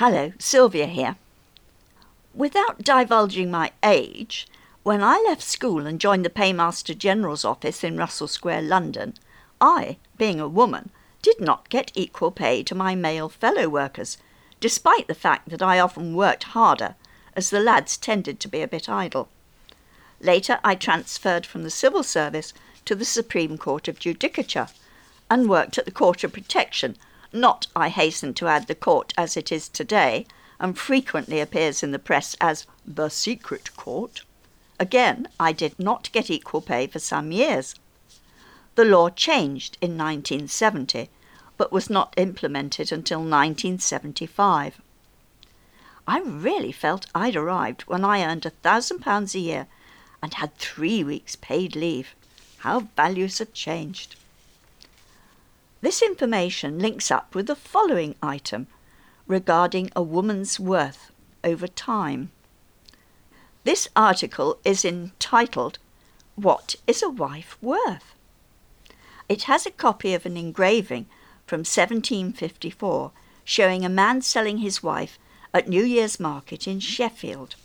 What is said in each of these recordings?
Hello, Sylvia here. Without divulging my age, when I left school and joined the Paymaster General's office in Russell Square, London, I, being a woman, did not get equal pay to my male fellow workers, despite the fact that I often worked harder, as the lads tended to be a bit idle. Later I transferred from the civil service to the Supreme Court of Judicature, and worked at the Court of Protection, not, I hasten to add, the court as it is today, and frequently appears in the press as the Secret Court. Again, I did not get equal pay for some years. The law changed in 1970, but was not implemented until 1975. I really felt I'd arrived when I earned £1,000 a year and had 3 weeks paid leave. How values have changed. This information links up with the following item regarding a woman's worth over time. This article is entitled, "What is a Wife Worth?" It has a copy of an engraving from 1754 showing a man selling his wife at New Year's Market in Sheffield.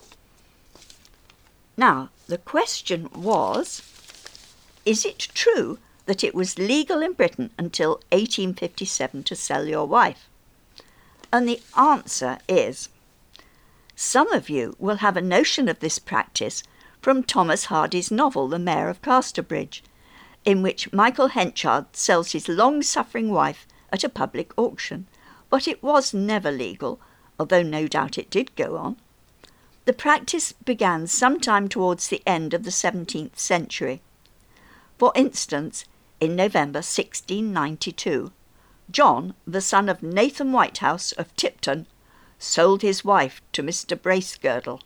Now, the question was, is it true that it was legal in Britain until 1857 to sell your wife? And the answer is, some of you will have a notion of this practice from Thomas Hardy's novel The Mayor of Casterbridge, in which Michael Henchard sells his long-suffering wife at a public auction, but it was never legal, although no doubt it did go on. The practice began sometime towards the end of the 17th century. For instance, in November 1692, John, the son of Nathan Whitehouse of Tipton, sold his wife to Mr. Bracegirdle.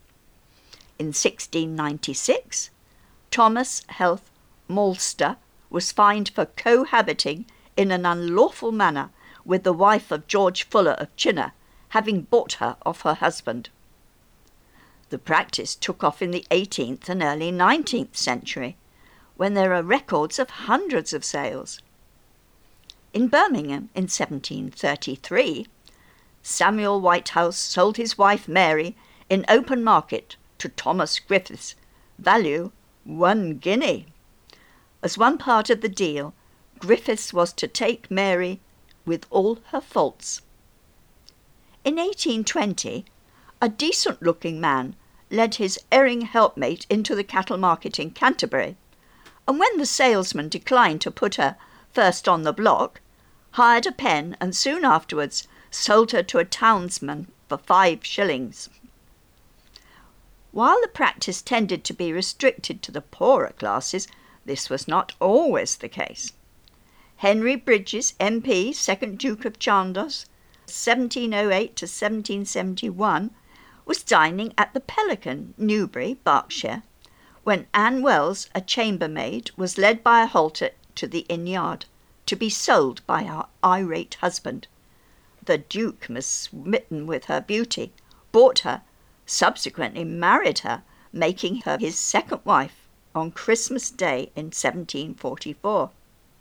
In 1696, Thomas Heath Malster was fined for cohabiting in an unlawful manner with the wife of George Fuller of Chinner, having bought her of her husband. The practice took off in the 18th and early 19th century, when there are records of hundreds of sales. In Birmingham in 1733, Samuel Whitehouse sold his wife Mary in open market to Thomas Griffiths, value 1 guinea. As one part of the deal, Griffiths was to take Mary with all her faults. In 1820, a decent-looking man led his erring helpmate into the cattle market in Canterbury, and when the salesman declined to put her first on the block, hired a pen and soon afterwards sold her to a townsman for 5 shillings. While the practice tended to be restricted to the poorer classes, this was not always the case. Henry Bridges, MP, 2nd Duke of Chandos, 1708 to 1771, was dining at the Pelican, Newbury, Berkshire, when Anne Wells, a chambermaid, was led by a halter to the inn yard, to be sold by her irate husband. The Duke, smitten with her beauty, bought her, subsequently married her, making her his second wife on Christmas Day in 1744.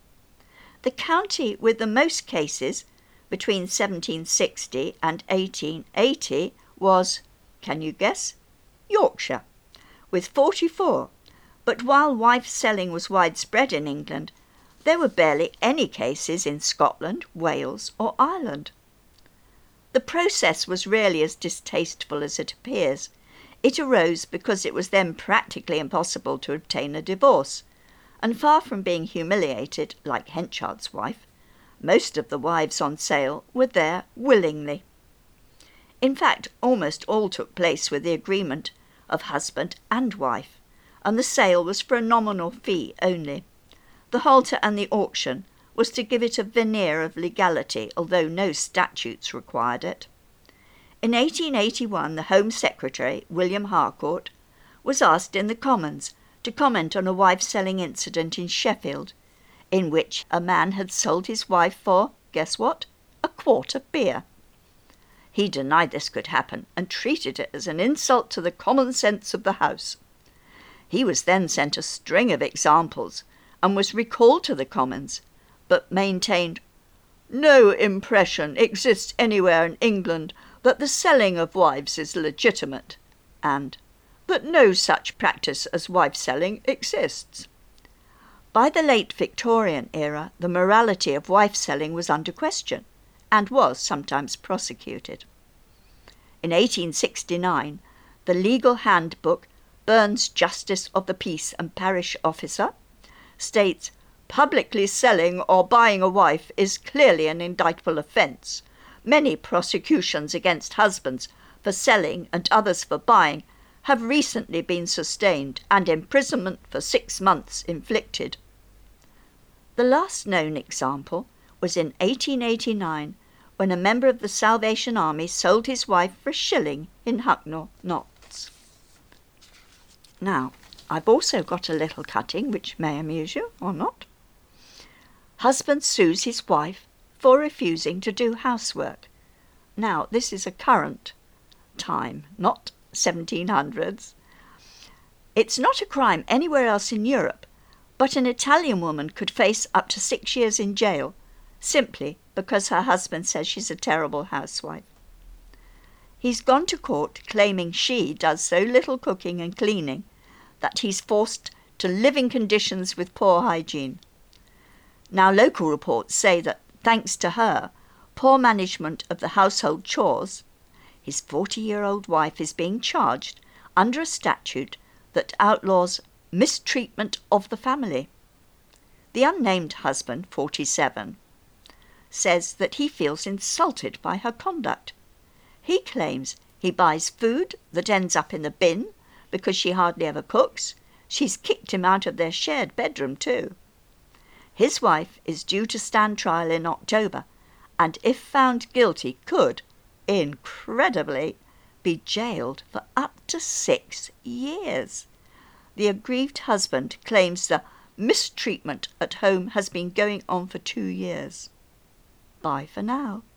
The county with the most cases between 1760 and 1880 was, can you guess? Yorkshire, with 44, but while wife-selling was widespread in England, there were barely any cases in Scotland, Wales or Ireland. The process was really as distasteful as it appears. It arose because it was then practically impossible to obtain a divorce, and far from being humiliated, like Henchard's wife, most of the wives on sale were there willingly. In fact, almost all took place with the agreement of husband and wife, and the sale was for a nominal fee only. The halter and the auction was to give it a veneer of legality, although no statutes required it. In 1881, the Home Secretary, William Harcourt, was asked in the Commons to comment on a wife-selling incident in Sheffield, in which a man had sold his wife for, guess what, a quart of beer. He denied this could happen and treated it as an insult to the common sense of the House. He was then sent a string of examples and was recalled to the Commons, but maintained, no impression exists anywhere in England that the selling of wives is legitimate, and that no such practice as wife-selling exists. By the late Victorian era, the morality of wife-selling was under question, and was sometimes prosecuted. In 1869, the legal handbook, Burns Justice of the Peace and Parish Officer, states, "Publicly selling or buying a wife is clearly an indictable offence. Many prosecutions against husbands for selling and others for buying have recently been sustained and imprisonment for 6 months inflicted." The last known example was in 1889, when a member of the Salvation Army sold his wife for £1 in Hucknall, Notts. Now, I've also got a little cutting which may amuse you or not. Husband sues his wife for refusing to do housework. Now, this is a current time, not 1700s. It's not a crime anywhere else in Europe, but an Italian woman could face up to 6 years in jail simply because her husband says she's a terrible housewife. He's gone to court claiming she does so little cooking and cleaning that he's forced to living conditions with poor hygiene. Now, local reports say that, thanks to her poor management of the household chores, his 40-year-old wife is being charged under a statute that outlaws mistreatment of the family. The unnamed husband, 47, says that he feels insulted by her conduct. He claims he buys food that ends up in the bin because she hardly ever cooks. She's kicked him out of their shared bedroom too. His wife is due to stand trial in October, and if found guilty could, incredibly, be jailed for up to 6 years. The aggrieved husband claims the mistreatment at home has been going on for 2 years. Bye for now.